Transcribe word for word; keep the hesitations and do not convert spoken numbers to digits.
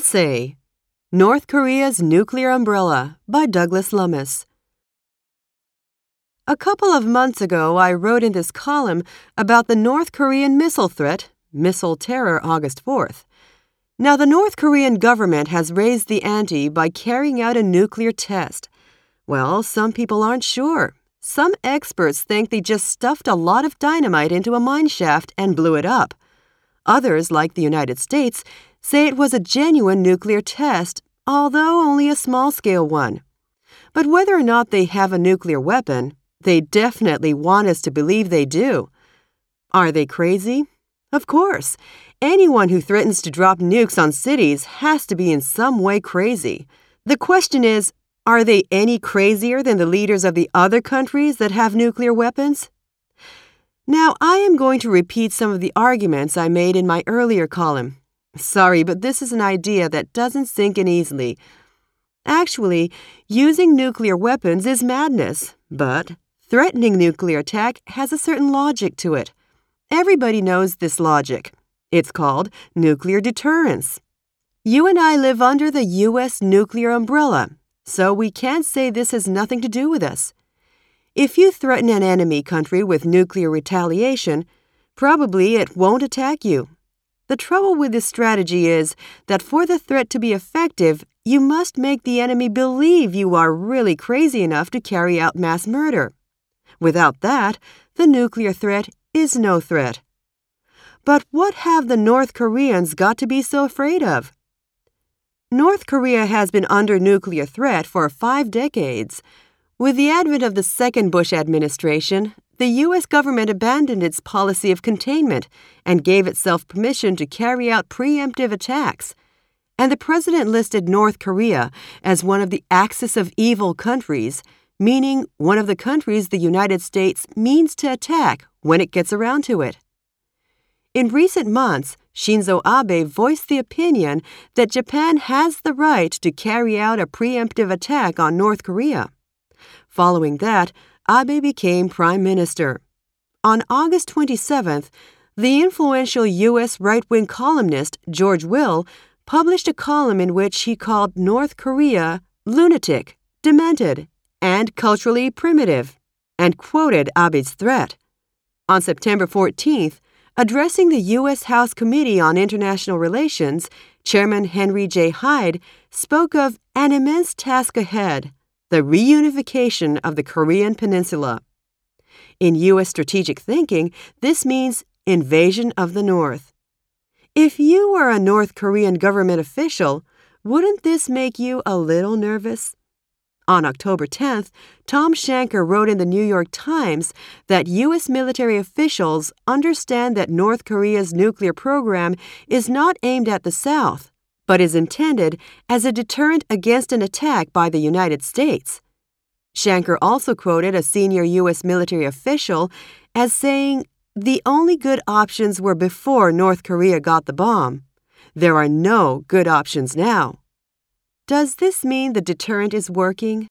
Essay: North Korea's Nuclear Umbrella by Douglas Lummis. A couple of months ago, I wrote in this column about the North Korean missile threat, Missile Terror August fourth. Now, the North Korean government has raised the ante by carrying out a nuclear test. Well, some people aren't sure. Some experts think they just stuffed a lot of dynamite into a mine shaft and blew it up. Others, like the United States, say it was a genuine nuclear test, although only a small-scale one. But whether or not they have a nuclear weapon, they definitely want us to believe they do. Are they crazy? Of course. Anyone who threatens to drop nukes on cities has to be in some way crazy. The question is, are they any crazier than the leaders of the other countries that have nuclear weapons? Now, I am going to repeat some of the arguments I made in my earlier column. Sorry, but this is an idea that doesn't sink in easily. Actually, using nuclear weapons is madness, but threatening nuclear attack has a certain logic to it. Everybody knows this logic. It's called nuclear deterrence. You and I live under the U S nuclear umbrella, so we can't say this has nothing to do with us. If you threaten an enemy country with nuclear retaliation, probably it won't attack you. The trouble with this strategy is that for the threat to be effective, you must make the enemy believe you are really crazy enough to carry out mass murder. Without that, the nuclear threat is no threat. But what have the North Koreans got to be so afraid of? North Korea has been under nuclear threat for five decades. With the advent of the second Bush administration, the U S government abandoned its policy of containment and gave itself permission to carry out preemptive attacks. And the president listed North Korea as one of the axis of evil countries, meaning one of the countries the United States means to attack when it gets around to it. In recent months, Shinzo Abe voiced the opinion that Japan has the right to carry out a preemptive attack on North Korea. Following that, Abe became prime minister. On August twenty-seventh, the influential U S right-wing columnist George Will published a column in which he called North Korea lunatic, demented, and culturally primitive, and quoted Abe's threat. On September fourteenth, addressing the U S House Committee on International Relations, Chairman Henry J. Hyde spoke of an immense task ahead, the reunification of the Korean Peninsula. In U S strategic thinking, this means invasion of the North. If you were a North Korean government official, wouldn't this make you a little nervous? On October tenth, Tom Shanker wrote in the New York Times that U S military officials understand that North Korea's nuclear program is not aimed at the South, but is intended as a deterrent against an attack by the United States. Shanker also quoted a senior U S military official as saying, "The only good options were before North Korea got the bomb. There are no good options now." Does this mean the deterrent is working?